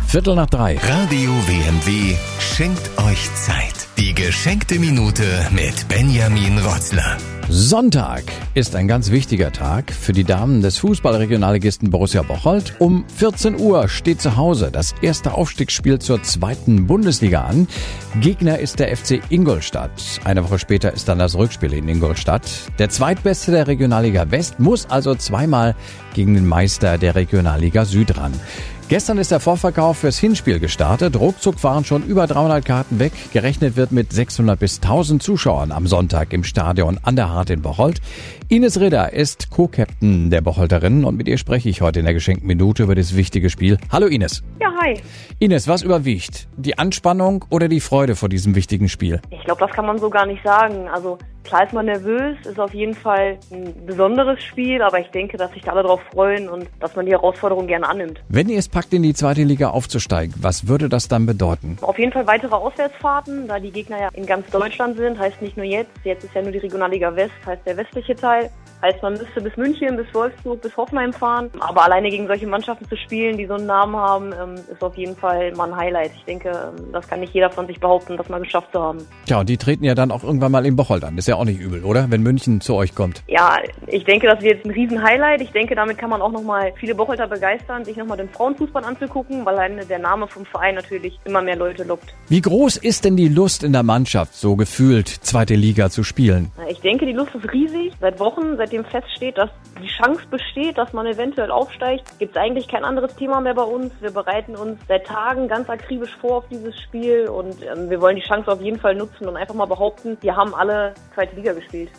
3:15. Radio WMW schenkt euch Zeit. Die geschenkte Minute mit Benjamin Rotzler. Sonntag ist ein ganz wichtiger Tag für die Damen des Fußballregionalligisten Borussia Bocholt. Um 14 Uhr steht zu Hause das erste Aufstiegsspiel zur 2. Bundesliga an. Gegner ist der FC Ingolstadt. Eine Woche später ist dann das Rückspiel in Ingolstadt. Der Zweitbeste der Regionalliga West muss also zweimal gegen den Meister der Regionalliga Süd ran. Gestern ist der Vorverkauf fürs Hinspiel gestartet. Ruckzuck waren schon über 300 Karten weg. Gerechnet wird mit 600 bis 1000 Zuschauern am Sonntag im Stadion an der Hart in Bocholt. Ines Ridder ist Co-Captain der Bocholterinnen und mit ihr spreche ich heute in der geschenkten Minute über das wichtige Spiel. Hallo Ines. Ja, hi. Ines, was überwiegt? Die Anspannung oder die Freude vor diesem wichtigen Spiel? Ich glaube, das kann man so gar nicht sagen. Also klar ist man nervös, ist auf jeden Fall ein besonderes Spiel, aber ich denke, dass sich da alle drauf freuen und dass man die Herausforderung gerne annimmt. Wenn ihr es packt, in die 2. Liga aufzusteigen, was würde das dann bedeuten? Auf jeden Fall weitere Auswärtsfahrten, da die Gegner ja in ganz Deutschland sind, heißt nicht nur jetzt ist ja nur die Regionalliga West, heißt der westliche Teil. Heißt, man müsste bis München, bis Wolfsburg, bis Hoffenheim fahren. Aber alleine gegen solche Mannschaften zu spielen, die so einen Namen haben, ist auf jeden Fall mal ein Highlight. Ich denke, das kann nicht jeder von sich behaupten, das mal geschafft zu haben. Tja, und die treten ja dann auch irgendwann mal in Bocholt an. Ist ja auch nicht übel, oder? Wenn München zu euch kommt. Ja, ich denke, das wird jetzt ein Riesen-Highlight. Ich denke, damit kann man auch nochmal viele Bocholter begeistern, sich nochmal den Frauenfußball anzugucken, weil alleine der Name vom Verein natürlich immer mehr Leute lockt. Wie groß ist denn die Lust in der Mannschaft, so gefühlt 2. Liga zu spielen? Ich denke, die Lust ist riesig. Seit Wochen, seitdem feststeht, dass die Chance besteht, dass man eventuell aufsteigt, gibt es eigentlich kein anderes Thema mehr bei uns. Wir bereiten uns seit Tagen ganz akribisch vor auf dieses Spiel und wir wollen die Chance auf jeden Fall nutzen und einfach mal behaupten, wir haben alle 2. Liga gespielt.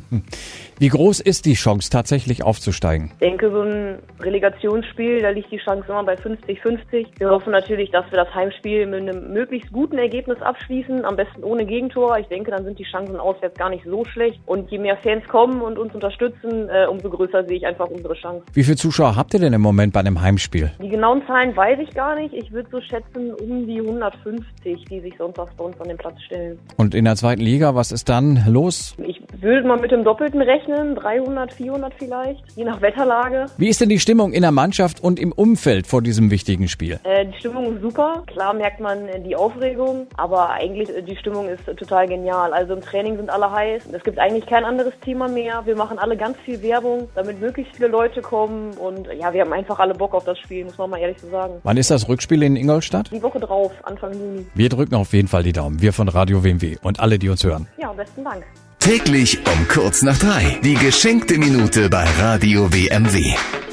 Wie groß ist die Chance, tatsächlich aufzusteigen? Ich denke, so ein Relegationsspiel, da liegt die Chance immer bei 50-50. Wir hoffen natürlich, dass wir das Heimspiel mit einem möglichst guten Ergebnis abschließen, am besten ohne Gegentor. Ich denke, dann sind die Chancen auswärts gar nicht so schlecht. Und je mehr Fans kommen und uns unterstützen, umso größer sehe ich einfach unsere Chance. Wie viele Zuschauer habt ihr denn im Moment bei einem Heimspiel? Die genauen Zahlen weiß ich gar nicht. Ich würde so schätzen, um die 150, die sich sonntags bei uns an den Platz stellen. Und in der 2. Liga, was ist dann los? Ich würde mal mit dem Doppelten rechnen, 300, 400 vielleicht, je nach Wetterlage. Wie ist denn die Stimmung in der Mannschaft und im Umfeld vor diesem wichtigen Spiel? Die Stimmung ist super. Klar merkt man die Aufregung, aber eigentlich die Stimmung ist total genial. Also im Training sind alle heiß. Es gibt eigentlich kein anderes Thema mehr. Wir machen alle ganz viel Werbung, damit möglichst viele Leute kommen und ja, wir haben einfach alle Bock auf das Spiel, muss man mal ehrlich so sagen. Wann ist das Rückspiel in Ingolstadt? Die Woche drauf, Anfang Juni. Wir drücken auf jeden Fall die Daumen. Wir von Radio WMW und alle, die uns hören. Ja, besten Dank. Täglich um kurz nach 3. Die geschenkte Minute bei Radio WMW.